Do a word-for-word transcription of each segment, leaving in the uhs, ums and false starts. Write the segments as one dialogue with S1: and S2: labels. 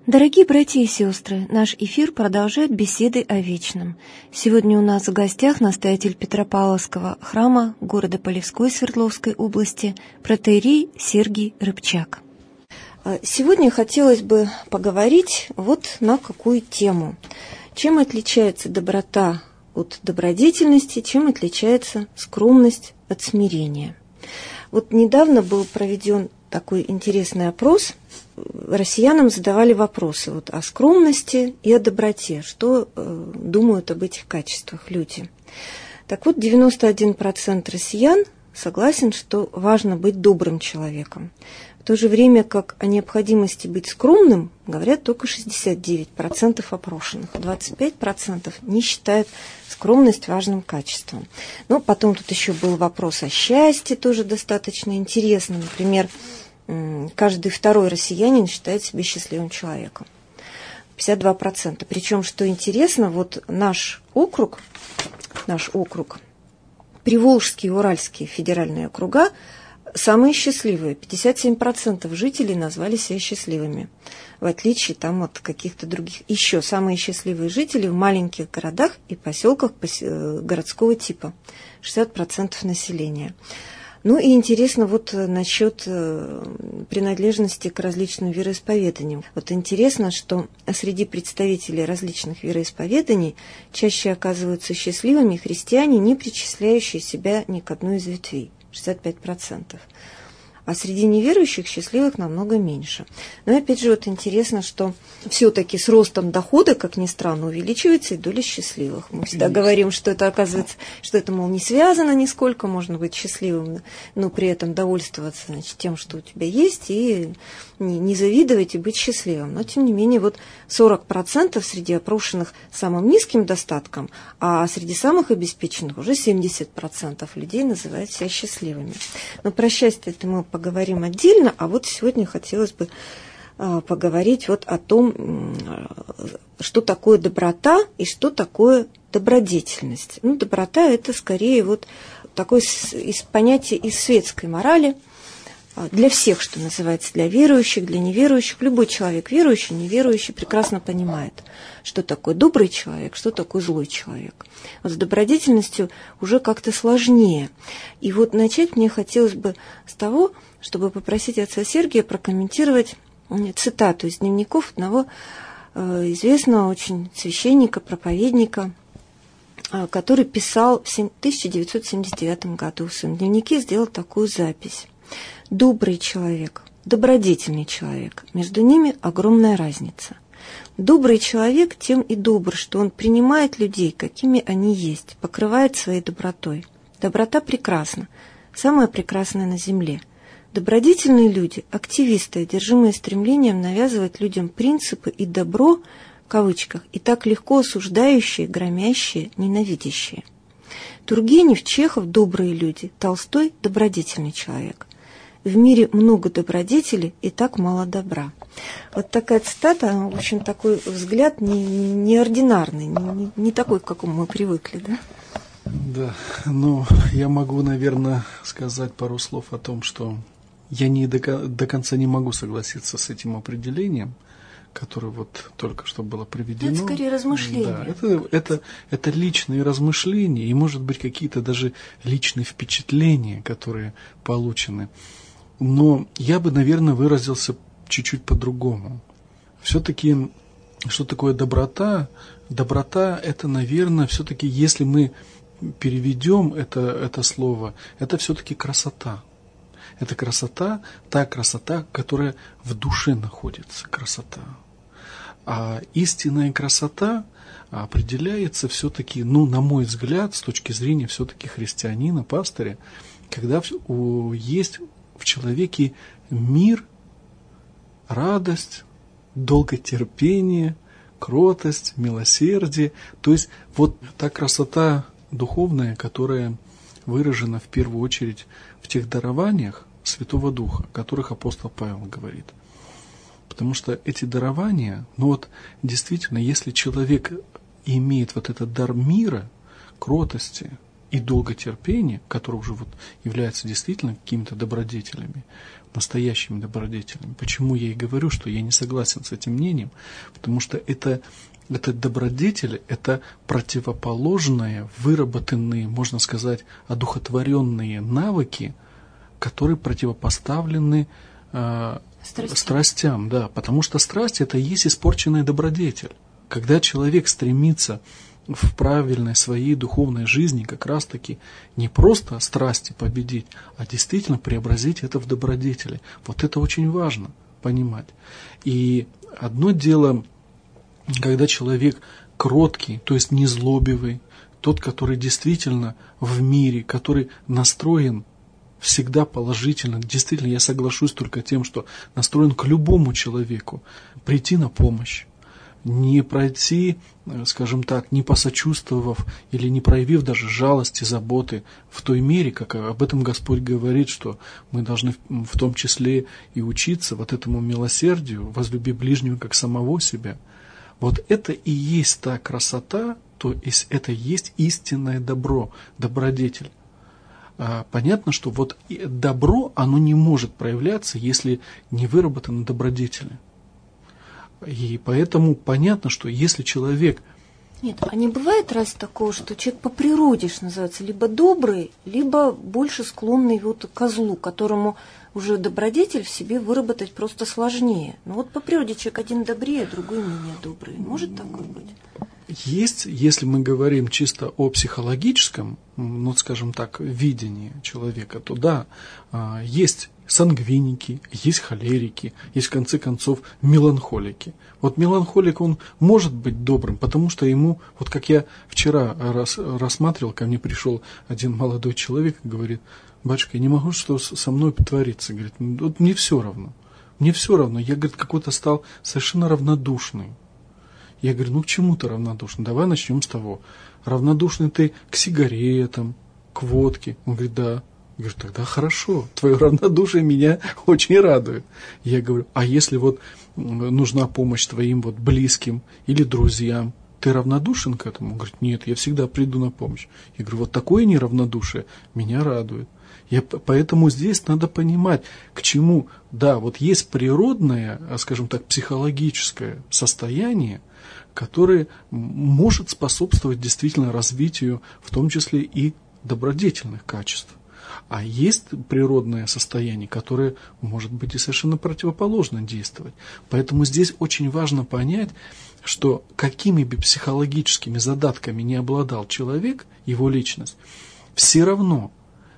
S1: Дорогие братья и сестры, наш эфир продолжает беседы о вечном. Сегодня у нас в гостях настоятель Петропавловского храма города Полевской Свердловской области протоиерей Сергий Рыбчак. Сегодня хотелось бы поговорить вот на какую тему. Чем отличается доброта от добродетельности, чем отличается скромность от смирения. Вот недавно был проведен такой интересный опрос. Россиянам задавали вопросы вот о скромности и о доброте, что э, думают об этих качествах люди. Так вот, девяносто один процент россиян согласен, что важно быть добрым человеком. В то же время как о необходимости быть скромным говорят только шестьдесят девять процентов опрошенных. двадцать пять процентов не считают скромность важным качеством. Но потом тут еще был вопрос о счастье, тоже достаточно интересный. Например, каждый второй россиянин считает себя счастливым человеком. пятьдесят два процента. Причем, что интересно, вот наш округ, наш округ, Приволжские и Уральские федеральные округа, самые счастливые. пятьдесят семь процентов жителей назвали себя счастливыми. В отличие там, от каких-то других. Еще самые счастливые жители в маленьких городах и поселках городского типа. шестьдесят процентов населения. Ну и интересно вот насчет принадлежности к различным вероисповеданиям. Вот интересно, что среди представителей различных вероисповеданий чаще оказываются счастливыми христиане, не причисляющие себя ни к одной из ветвей, шестьдесят пять процентов. А среди неверующих счастливых намного меньше. Но опять же вот интересно, что все-таки с ростом дохода, как ни странно, увеличивается и доля счастливых. Мы всегда говорим, что это оказывается, что это, мол, не связано нисколько, можно быть счастливым, но при этом довольствоваться, значит, тем, что у тебя есть, и не, не завидовать и быть счастливым. Но тем не менее вот сорок процентов среди опрошенных самым низким достатком, а среди самых обеспеченных уже семьдесят процентов людей называют себя счастливыми. Но про счастье это мы поговорим отдельно, а вот сегодня хотелось бы э, поговорить вот о том, э, что такое доброта и что такое добродетельность. Ну, доброта – это скорее вот такое из понятия из светской морали, для всех, что называется, для верующих, для неверующих. Любой человек, верующий, неверующий, прекрасно понимает, что такое добрый человек, что такое злой человек. Вот с добродетельностью уже как-то сложнее. И вот начать мне хотелось бы с того, чтобы попросить отца Сергия прокомментировать цитату из дневников одного известного очень священника, проповедника, который писал в тысяча девятьсот семьдесят девятом году. В своем дневнике сделал такую запись. Добрый человек, добродетельный человек. Между ними огромная разница. Добрый человек тем и добр, что он принимает людей, какими они есть, покрывает своей добротой. Доброта прекрасна, самая прекрасная на земле. Добродетельные люди, активисты, одержимые стремлением навязывать людям принципы и добро, в кавычках, и так легко осуждающие, громящие, ненавидящие. Тургенев, Чехов – добрые люди, Толстой – добродетельный человек. В мире много добродетелей и так мало добра. Вот такая цитата, в общем, такой взгляд не, неординарный, не, не такой, к какому мы привыкли, да?
S2: Да, ну, я могу, наверное, сказать пару слов о том, что я не до, до конца не могу согласиться с этим определением, которое вот только что было приведено.
S1: Это скорее размышления.
S2: Да, это, это, это личные размышления и, может быть, какие-то даже личные впечатления, которые получены. Но я бы, наверное, выразился чуть-чуть по-другому. Все-таки, что такое доброта? Доброта – это, наверное, все-таки, если мы переведем это, это слово, это все-таки красота. Это красота, та красота, которая в душе находится, красота. А истинная красота определяется все-таки, ну, на мой взгляд, с точки зрения все-таки христианина, пастыря, когда есть в человеке мир, радость, долготерпение, кротость, милосердие. То есть вот та красота духовная, которая выражена в первую очередь в тех дарованиях Святого Духа, о которых апостол Павел говорит. Потому что эти дарования, ну вот действительно, если человек имеет вот этот дар мира, кротости, и долготерпение, которые уже вот являются действительно какими-то добродетелями, настоящими добродетелями. Почему я и говорю, что я не согласен с этим мнением? Потому что это, это добродетели, это противоположные, выработанные, можно сказать, одухотворенные навыки, которые противопоставлены э,
S1: страстям.
S2: страстям, да, потому что страсть это и есть испорченная добродетель. Когда человек стремится в правильной своей духовной жизни как раз-таки не просто страсти победить, а действительно преобразить это в добродетели. Вот это очень важно понимать. И одно дело, когда человек кроткий, то есть незлобивый, тот, который действительно в мире, который настроен всегда положительно, действительно я соглашусь только тем, что настроен к любому человеку, прийти на помощь, не пройти, скажем так, не посочувствовав или не проявив даже жалости, заботы в той мере, как об этом Господь говорит, что мы должны в том числе и учиться вот этому милосердию, возлюби ближнего как самого себя. Вот это и есть та красота, то есть это и есть истинное добро, добродетель. Понятно, что вот добро, оно не может проявляться, если не выработаны добродетели. И поэтому понятно, что если человек...
S1: Нет, а не бывает раз такого, что человек по природе, что называется, либо добрый, либо больше склонный вот к злу, которому уже добродетель в себе выработать просто сложнее. Но вот по природе человек один добрее, другой менее добрый. Может такое быть?
S2: Есть, если мы говорим чисто о психологическом, ну, скажем так, видении человека, то да, есть сангвиники, есть холерики, есть в конце концов меланхолики. Вот меланхолик, он может быть добрым, потому что ему, вот как я вчера рас, рассматривал, ко мне пришел один молодой человек и говорит: батюшка, я не могу, что со мной творится. Говорит, вот мне все равно, мне все равно. Я, говорит, какой-то стал совершенно равнодушный. Я говорю, ну к чему ты равнодушный? Давай начнем с того. Равнодушный ты к сигаретам, к водке. Он говорит, да. Я говорю, тогда хорошо, твое равнодушие меня очень радует. Я говорю, а если вот нужна помощь твоим вот близким или друзьям, ты равнодушен к этому? Он говорит, нет, я всегда приду на помощь. Я говорю, вот такое неравнодушие меня радует. Я, поэтому здесь надо понимать, к чему, да, вот есть природное, скажем так, психологическое состояние, которое может способствовать действительно развитию, в том числе и добродетельных качеств. А есть природное состояние, которое может быть и совершенно противоположно действовать. Поэтому здесь очень важно понять, что какими бы психологическими задатками не обладал человек, его личность, все равно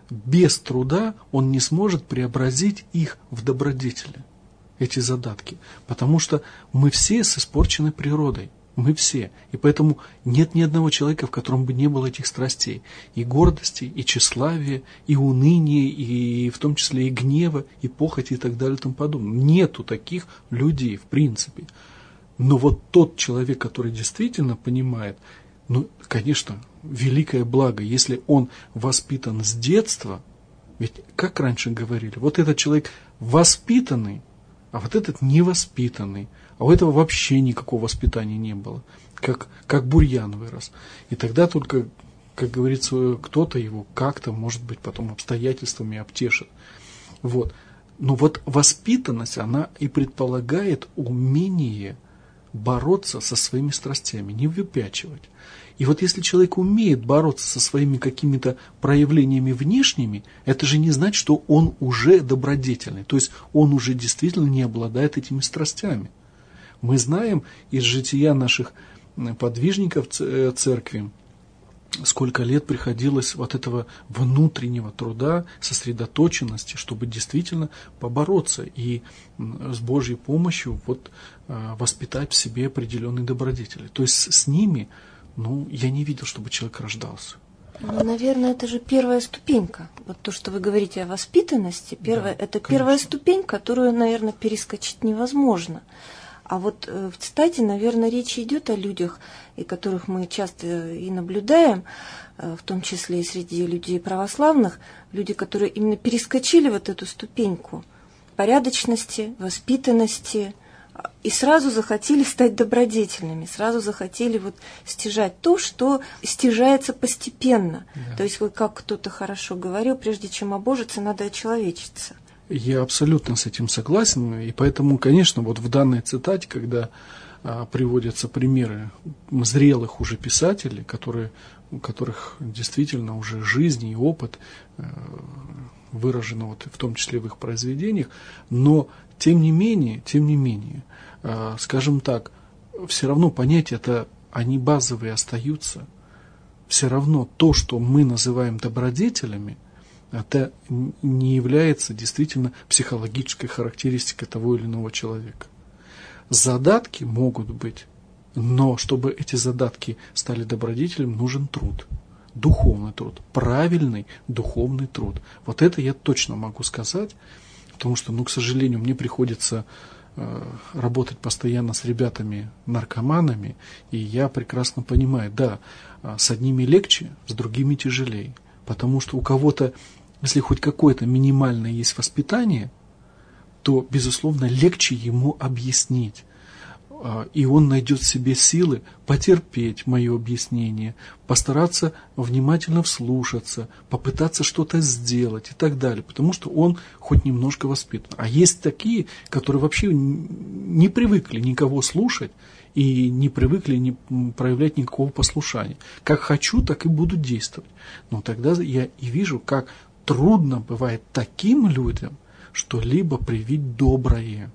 S2: без труда он не сможет преобразить их в добродетели, эти задатки. Потому что мы все с испорченной природой. Мы все. И поэтому нет ни одного человека, в котором бы не было этих страстей. И гордости, и тщеславия, и уныния, и в том числе и гнева, и похоти, и так далее, и тому подобное. Нету таких людей, в принципе. Но вот тот человек, который действительно понимает, ну, конечно, великое благо, если он воспитан с детства, ведь, как раньше говорили, вот этот человек воспитанный, а вот этот невоспитанный, а у этого вообще никакого воспитания не было, как, как бурьян вырос. И тогда только, как говорится, кто-то его как-то, может быть, потом обстоятельствами обтешит. Вот. Но вот воспитанность, она и предполагает умение бороться со своими страстями, не выпячивать. И вот если человек умеет бороться со своими какими-то проявлениями внешними, это же не значит, что он уже добродетельный, то есть он уже действительно не обладает этими страстями. Мы знаем из жития наших подвижников церкви, сколько лет приходилось вот этого внутреннего труда, сосредоточенности, чтобы действительно побороться и с Божьей помощью вот, воспитать в себе определенные добродетели. То есть с ними, ну, я не видел, чтобы человек рождался.
S1: Ну, наверное, это же первая ступенька. Вот то, что вы говорите о воспитанности, первая, да, это конечно. Первая ступень, которую, наверное, перескочить невозможно. А вот в цитате, наверное, речь идет о людях, и которых мы часто и наблюдаем, в том числе и среди людей православных, люди, которые именно перескочили вот эту ступеньку порядочности, воспитанности, и сразу захотели стать добродетельными, сразу захотели вот стяжать то, что стяжается постепенно. Да. То есть, вот как кто-то хорошо говорил, прежде чем обожиться, надо очеловечиться.
S2: Я абсолютно с этим согласен, и поэтому, конечно, вот в данной цитате, когда а, приводятся примеры зрелых уже писателей, которые, у которых действительно уже жизнь и опыт а, выражены вот, в том числе в их произведениях, но тем не менее, тем не менее, а, скажем так, все равно понятия-то, они базовые остаются. Все равно то, что мы называем добродетелями, это не является действительно психологической характеристикой того или иного человека. Задатки могут быть, но чтобы эти задатки стали добродетелем, нужен труд, духовный труд, правильный духовный труд. Вот это я точно могу сказать, потому что, ну, к сожалению, мне приходится э, работать постоянно с ребятами-наркоманами, и я прекрасно понимаю, да, с одними легче, с другими тяжелее. Потому что у кого-то, если хоть какое-то минимальное есть воспитание, то, безусловно, легче ему объяснить. И он найдет в себе силы потерпеть мое объяснение, постараться внимательно вслушаться, попытаться что-то сделать и так далее. Потому что он хоть немножко воспитан. А есть такие, которые вообще не привыкли никого слушать и не привыкли не проявлять никакого послушания. Как хочу, так и буду действовать. Но тогда я и вижу, как трудно бывает таким людям что-либо привить доброе.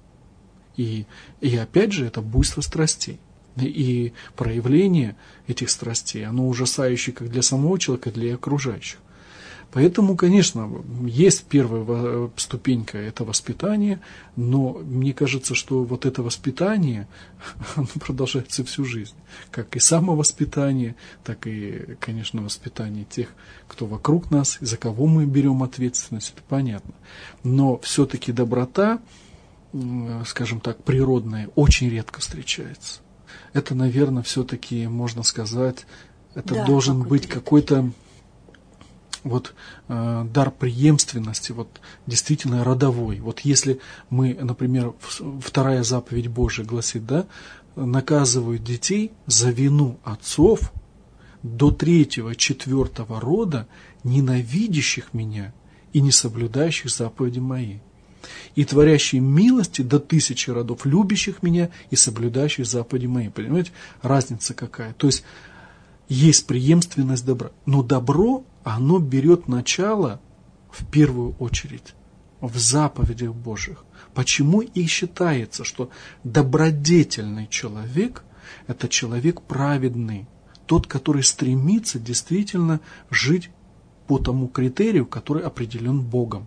S2: И, и опять же, это буйство страстей. И проявление этих страстей, оно ужасающее как для самого человека, так и для окружающих. Поэтому, конечно, есть первая ступенька, это воспитание, но мне кажется, что вот это воспитание, оно продолжается всю жизнь. Как и самовоспитание, так и, конечно, воспитание тех, кто вокруг нас, за кого мы берем ответственность, это понятно. Но все-таки доброта, скажем так, природная, очень редко встречается. Это, наверное, все-таки, можно сказать, это да, должен быть какой-то вот э, дар преемственности, вот действительно родовой. Вот если мы, например, вторая заповедь Божия гласит, да, наказывают детей за вину отцов до третьего, четвертого рода, ненавидящих меня и не соблюдающих заповеди мои, и творящие милости до тысячи родов, любящих меня и соблюдающих заповеди мои. Понимаете, разница какая? То есть есть преемственность добра, но добро, оно берет начало в первую очередь в заповедях Божьих. Почему и считается, что добродетельный человек – это человек праведный, тот, который стремится действительно жить по тому критерию, который определен Богом.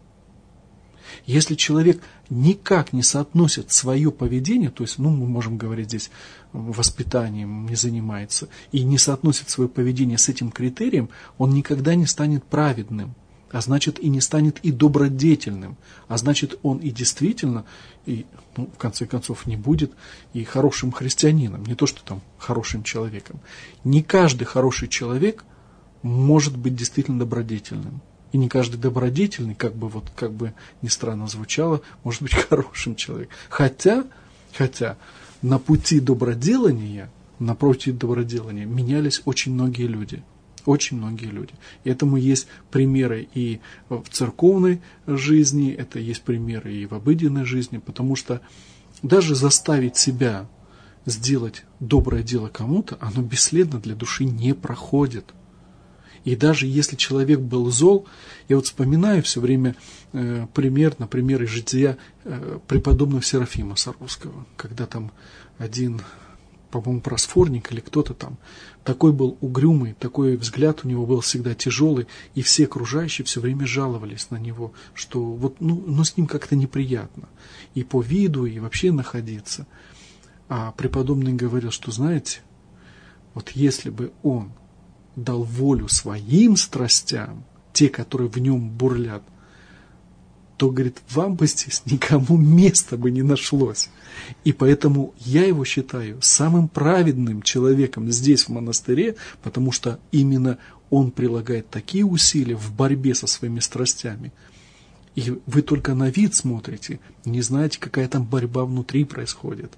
S2: Если человек никак не соотносит свое поведение, то есть, ну, мы можем говорить здесь, воспитанием не занимается, и не соотносит свое поведение с этим критерием, он никогда не станет праведным, а значит и не станет и добродетельным, а значит он и действительно, и, ну, в конце концов, не будет и хорошим христианином, не то что там хорошим человеком. Не каждый хороший человек может быть действительно добродетельным. И не каждый добродетельный, как бы, вот, как бы ни странно звучало, может быть хорошим человеком. Хотя, хотя на пути доброделания, на пути доброделания менялись очень многие люди. Очень многие люди. И этому есть примеры и в церковной жизни, это есть примеры и в обыденной жизни, потому что даже заставить себя сделать доброе дело кому-то, оно бесследно для души не проходит. И даже если человек был зол, я вот вспоминаю все время э, пример, например, из жития э, преподобного Серафима Саровского, когда там один, по-моему, просфорник или кто-то там, такой был угрюмый, такой взгляд у него был всегда тяжелый, и все окружающие все время жаловались на него, что вот, ну, ну с ним как-то неприятно, и по виду, и вообще находиться. А преподобный говорил, что, знаете, вот если бы он дал волю своим страстям, те, которые в нем бурлят, то, говорит, вам бы здесь никому места бы не нашлось. И поэтому я его считаю самым праведным человеком здесь, в монастыре, потому что именно он прилагает такие усилия в борьбе со своими страстями. И вы только на вид смотрите, не знаете, какая там борьба внутри происходит.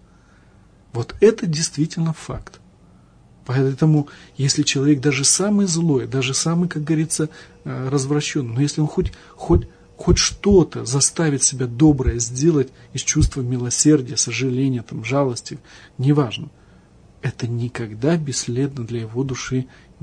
S2: Вот это действительно факт. Поэтому, если человек даже самый злой, даже самый, как говорится, развращенный, но если он хоть, хоть, хоть что-то заставит себя доброе сделать из чувства милосердия, сожаления, там, жалости, неважно, это никогда бесследно для его души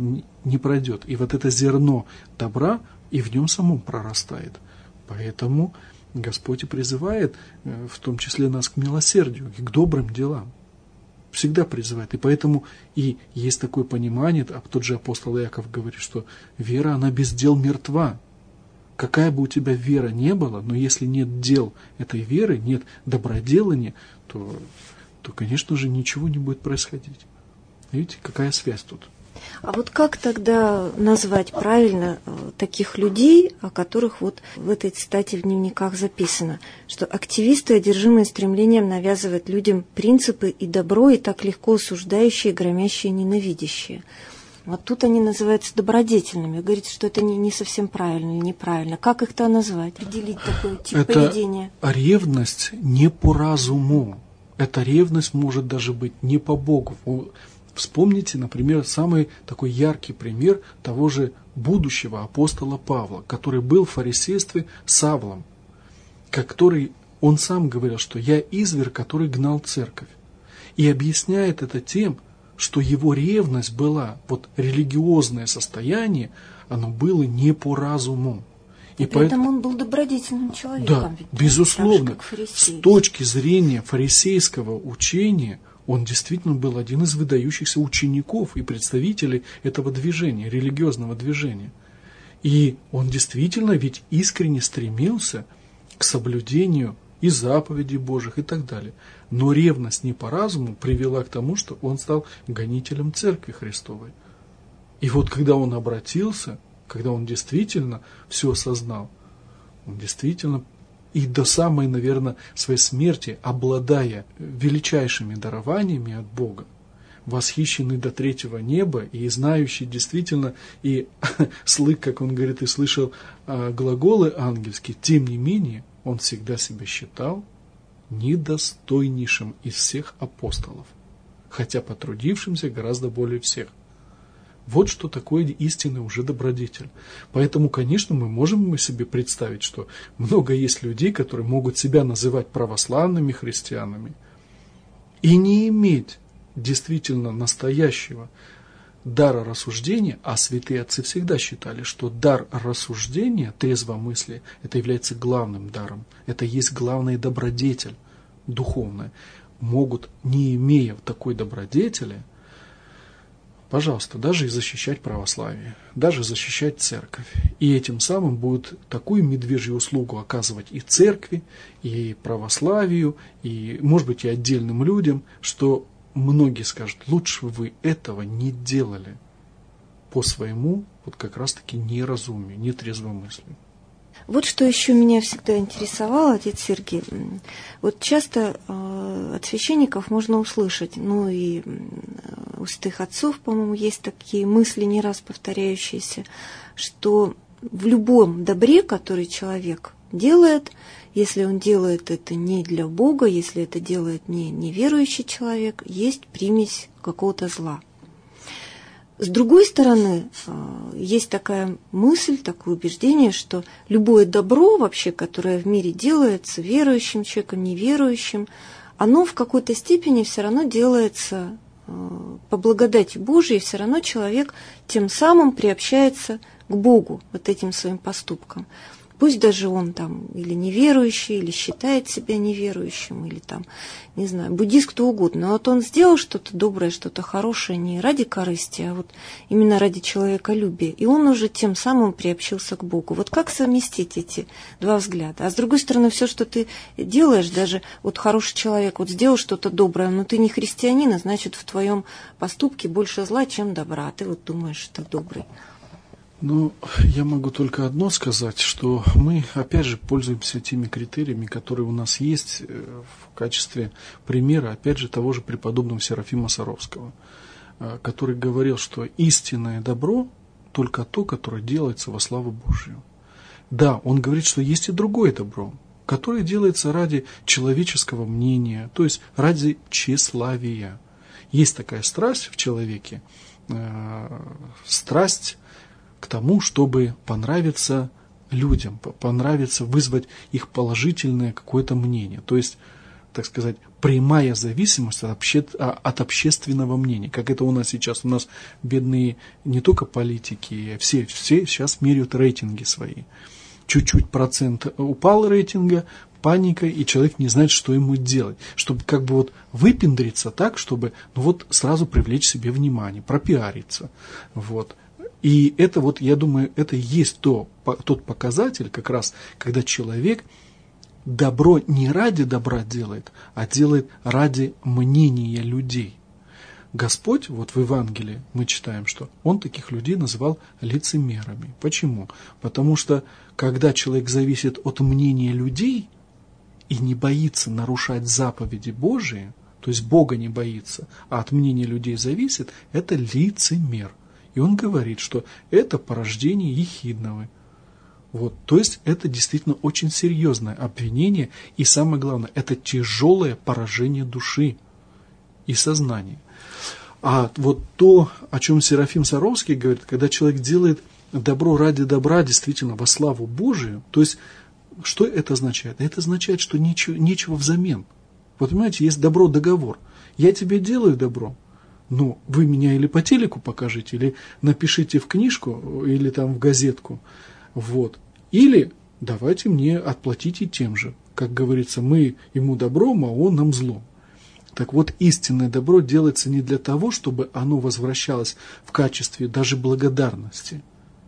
S2: не пройдет. И вот это зерно добра и в нем самом прорастает. Поэтому Господь и призывает, в том числе нас к милосердию и к добрым делам. Всегда призывает. И поэтому и есть такое понимание, а тот же апостол Иаков говорит, что вера, она без дел мертва. Какая бы у тебя вера не была, но если нет дел этой веры, нет доброделания, то, то конечно же, ничего не будет происходить. Видите, какая связь тут?
S1: А вот как тогда назвать правильно таких людей, о которых вот в этой цитате в дневниках записано, что активисты, одержимые стремлением навязывать людям принципы и добро, и так легко осуждающие, громящие, ненавидящие. Вот тут они называются добродетельными. Вы говорите, что это не, не совсем правильно или неправильно. Как их-то назвать? Определить такой тип
S2: это
S1: поведения?
S2: Ревность не по разуму. Эта ревность может даже быть не по Богу. Вспомните, например, самый такой яркий пример того же будущего апостола Павла, который был в фарисействе Савлом, который он сам говорил, что я изверг, который гнал церковь. И объясняет это тем, что его ревность была, вот религиозное состояние, оно было не по разуму.
S1: И, и при этом он был добродетельным человеком.
S2: Да, ведь, безусловно, с точки зрения фарисейского учения, он действительно был один из выдающихся учеников и представителей этого движения, религиозного движения. И он действительно ведь искренне стремился к соблюдению и заповедей Божьих и так далее. Но ревность не по разуму привела к тому, что он стал гонителем Церкви Христовой. И вот когда он обратился, когда он действительно все осознал, он действительно и до самой, наверное, своей смерти, обладая величайшими дарованиями от Бога, восхищенный до третьего неба и знающий действительно, и слык, как он говорит, и слышал глаголы ангельские, тем не менее, он всегда себя считал недостойнейшим из всех апостолов, хотя потрудившимся гораздо более всех. Вот что такое истинный уже добродетель. Поэтому, конечно, мы можем себе представить, что много есть людей, которые могут себя называть православными христианами и не иметь действительно настоящего дара рассуждения, а святые отцы всегда считали, что дар рассуждения, трезвомыслия, это является главным даром, это есть главный добродетель духовная, могут, не имея такой добродетели, пожалуйста, даже и защищать православие, даже защищать церковь. И этим самым будут такую медвежью услугу оказывать и церкви, и православию, и, может быть, и отдельным людям, что многие скажут, лучше бы вы этого не делали по своему, вот как раз-таки неразумию, нетрезвомыслию.
S1: Вот что еще меня всегда интересовало, отец Сергий. Вот часто э, от священников можно услышать, ну и у святых отцов, по-моему, есть такие мысли, не раз повторяющиеся, что в любом добре, который человек делает, если он делает это не для Бога, если это делает не неверующий человек, есть примесь какого-то зла. С другой стороны, есть такая мысль, такое убеждение, что любое добро вообще, которое в мире делается верующим человеком, неверующим, оно в какой-то степени все равно делается по благодати Божией, все равно человек тем самым приобщается к Богу вот этим своим поступком. Пусть даже он там или неверующий, или считает себя неверующим, или там, не знаю, буддист, кто угодно. Но вот он сделал что-то доброе, что-то хорошее не ради корысти, а вот именно ради человеколюбия. И он уже тем самым приобщился к Богу. Вот как совместить эти два взгляда? А с другой стороны, все, что ты делаешь, даже вот хороший человек вот сделал что-то доброе, но ты не христианин, а значит, в твоем поступке больше зла, чем добра. Ты вот думаешь, что ты добрый.
S2: Ну, я могу только одно сказать, что мы, опять же, пользуемся теми критериями, которые у нас есть в качестве примера, опять же, того же преподобного Серафима Саровского, который говорил, что истинное добро только то, которое делается во славу Божию. Да, он говорит, что есть и другое добро, которое делается ради человеческого мнения, то есть ради тщеславия. Есть такая страсть в человеке, э, страсть к тому, чтобы понравиться людям, понравиться, вызвать их положительное какое-то мнение. То есть, так сказать, прямая зависимость от, обще, от общественного мнения. Как это у нас сейчас. У нас бедные не только политики, все, все сейчас меряют рейтинги свои. Чуть-чуть процент упал рейтинга, паника, и человек не знает, что ему делать. Чтобы как бы вот выпендриться так, чтобы ну вот сразу привлечь себе внимание, пропиариться. Вот. И это вот, я думаю, это и есть то, тот показатель, как раз, когда человек добро не ради добра делает, а делает ради мнения людей. Господь, вот в Евангелии мы читаем, что Он таких людей называл лицемерами. Почему? Потому что, когда человек зависит от мнения людей и не боится нарушать заповеди Божии, то есть Бога не боится, а от мнения людей зависит, это лицемер. И он говорит, что это порождение ехидного. Вот, то есть это действительно очень серьезное обвинение, и самое главное, это тяжелое поражение души и сознания. А вот то, о чем Серафим Саровский говорит, когда человек делает добро ради добра, действительно во славу Божию, то есть что это означает? Это означает, что нечего, нечего взамен. Вот понимаете, есть добро-договор. Я тебе делаю добро, но вы меня или по телеку покажите, или напишите в книжку, или там в газетку. Вот. Или давайте мне отплатите тем же. Как говорится, мы ему добром, а он нам злом. Так вот, истинное добро делается не для того, чтобы оно возвращалось в качестве даже благодарности.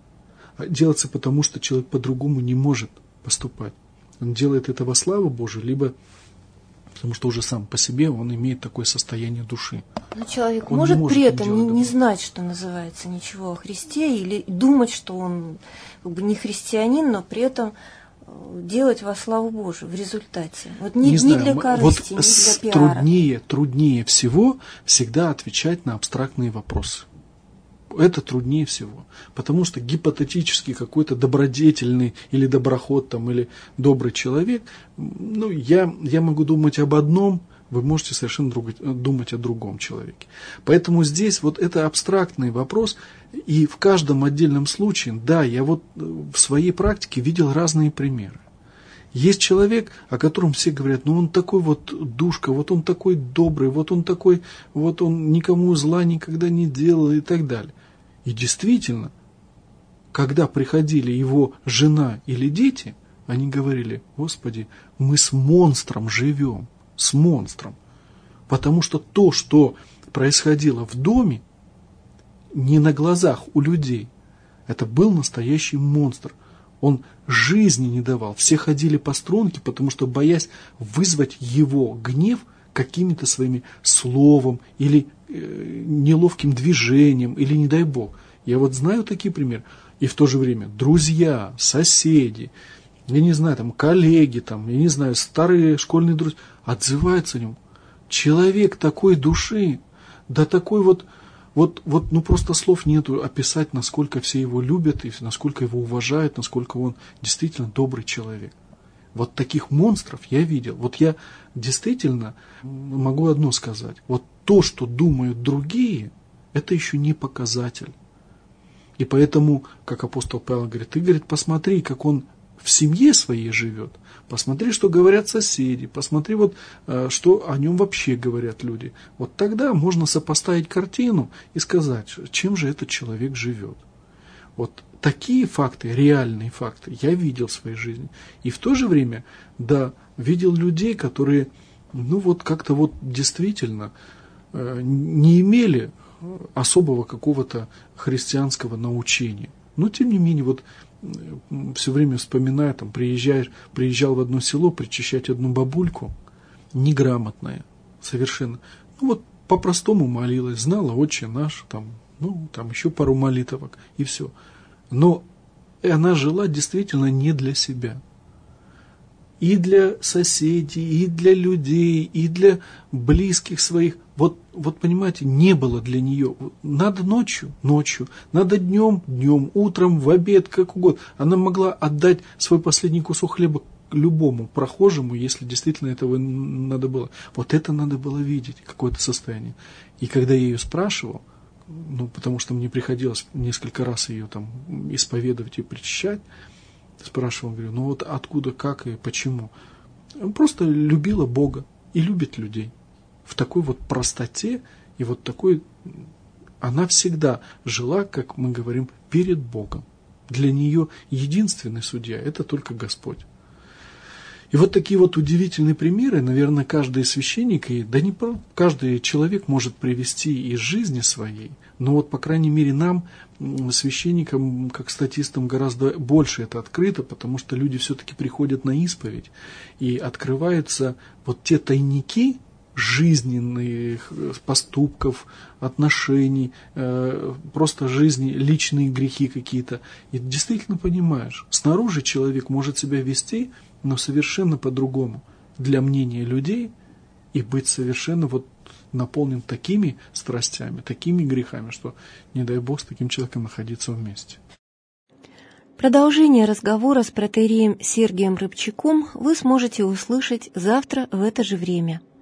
S2: А делается потому, что человек по-другому не может поступать. Он делает это во славу Божию, либо потому что уже сам по себе он имеет такое состояние души.
S1: Но человек
S2: он
S1: может,
S2: может
S1: при этом не, не
S2: добро.
S1: знать, что называется, ничего о Христе, или думать, что он как бы не христианин, но при этом делать во славу Божию в результате. Вот не,
S2: не,
S1: не
S2: знаю,
S1: для корысти,
S2: вот
S1: не для пиара.
S2: Труднее, труднее всего всегда отвечать на абстрактные вопросы. Это труднее всего. Потому что гипотетически какой-то добродетельный или доброход там, или добрый человек, ну, я, я могу думать об одном, вы можете совершенно друг, думать о другом человеке. Поэтому здесь вот это абстрактный вопрос, и в каждом отдельном случае, да, я вот в своей практике видел разные примеры. Есть человек, о котором все говорят, ну он такой вот душка, вот он такой добрый, вот он такой, вот он никому зла никогда не делал и так далее. И действительно, когда приходили его жена или дети, они говорили, Господи, мы с монстром живем, с монстром. Потому что то, что происходило в доме, не на глазах у людей, это был настоящий монстр. Он жизни не давал. Все ходили по струнке, потому что боясь вызвать его гнев какими-то своими словом или э, неловким движением, или не дай бог. Я вот знаю такие примеры. И в то же время друзья, соседи, я не знаю, там коллеги, там, я не знаю, старые школьные друзья отзываются о нем. Человек такой души, да такой вот, Вот, вот, ну просто слов нету описать, насколько все его любят, и насколько его уважают, насколько он действительно добрый человек. Вот таких монстров я видел. Вот я действительно могу одно сказать. Вот то, что думают другие, это еще не показатель. И поэтому, как апостол Павел говорит, ты, говорит, посмотри, как он в семье своей живет, посмотри, что говорят соседи, посмотри, вот, что о нем вообще говорят люди. Вот тогда можно сопоставить картину и сказать, чем же этот человек живет. Вот такие факты, реальные факты, я видел в своей жизни. И в то же время, да, видел людей, которые, ну вот как-то вот действительно не имели особого какого-то христианского научения. Но тем не менее, вот все время вспоминаю, там, приезжаешь, приезжал в одно село причащать одну бабульку, неграмотная совершенно. Ну вот по-простому молилась, знала Отче наш, там, ну, там еще пару молитвок, и все. Но она жила действительно не для себя. и для соседей, и для людей, и для близких своих. Вот, вот понимаете, не было для нее. Надо ночью, ночью, надо днем, днем, утром, в обед, как угодно. Она могла отдать свой последний кусок хлеба любому прохожему, если действительно этого надо было. Вот это надо было видеть, какое-то состояние. И когда я ее спрашивал, ну, потому что мне приходилось несколько раз ее там исповедовать и причащать, спрашивал, говорю, ну вот откуда, как и почему. Просто любила Бога и любит людей. В такой вот простоте и вот такой... Она всегда жила, как мы говорим, перед Богом. Для нее единственный судья – это только Господь. И вот такие вот удивительные примеры, наверное, каждый священник, и да не каждый человек может привести из жизни своей, но вот, по крайней мере, нам, священникам, как статистам, гораздо больше это открыто, потому что люди все-таки приходят на исповедь, и открываются вот те тайники жизненных поступков, отношений, просто жизни, личные грехи какие-то. И действительно понимаешь, снаружи человек может себя вести, но совершенно по-другому для мнения людей и быть совершенно вот наполнен такими страстями, такими грехами, что не дай Бог с таким человеком находиться вместе.
S1: Продолжение разговора с протоиереем Сергием Рыбчаком вы сможете услышать завтра в это же время.